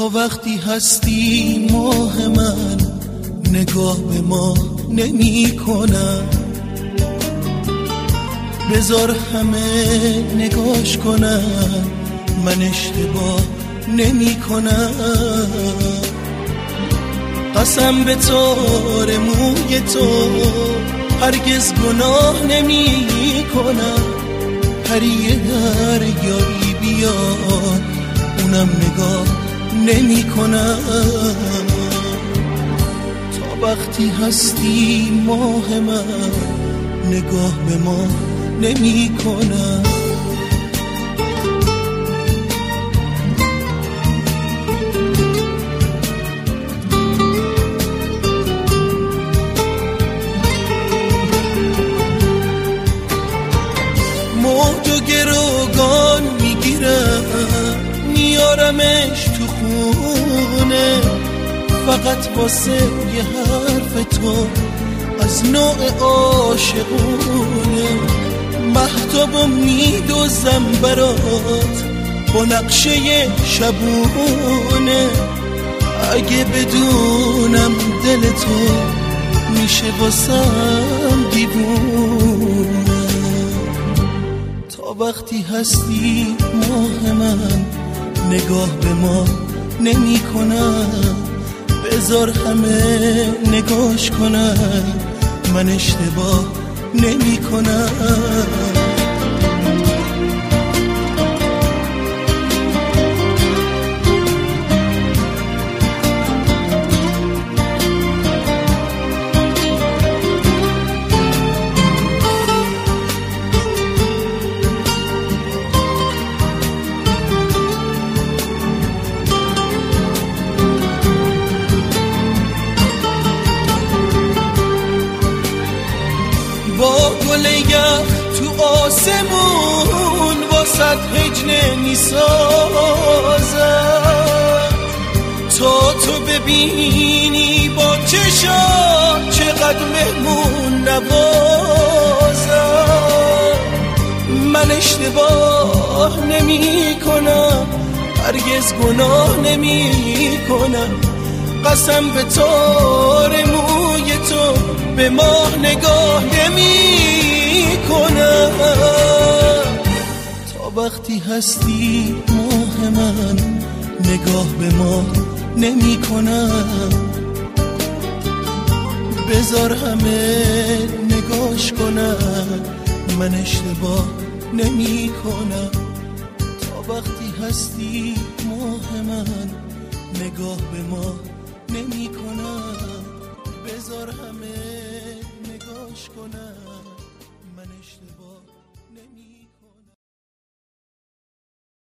تا وقتی هستی ماه من نگاه به ما نمی کنم، بذار همه نگاش کنم، من اشتباه نمی کنم. قسم به تار موی تو هرگز گناه نمی کنم. پریه در یاری بیاد اونم نگاه نمی کنم. تا وقتی هستی ماه من نگاه به ما نمی کنم. موج و گروگان میگیرم میارمش تو خونه، فقط واسه یه حرف تو از نوع عاشقونه. مهتابو میدوزم برات با نقشه شبونه، اگه بدونم دل تو میشه واسم دیوونه. تا وقتی هستی ماه من نگاه به ما نمی کنم، بذار همه نگاش کنم، من اشتباه نمی کنم. با گل یخ تو آسمون واسد هجنه میسازم، تا تو ببینی با چشات چقدر مهمون نوازم. من اشتباه نمی کنم، هرگز گناه نمی کنم. قسم به تار موی تو به ماه نگاه نمی کنم. تا وقتی هستی ماه من نگاه به ما نمی کنم، بذار همه نگاش کنم، من اشتباه نمی کنم. تا وقتی هستی ماه من نگاه به ما نمی کنم، بذار همه نگاش کنم.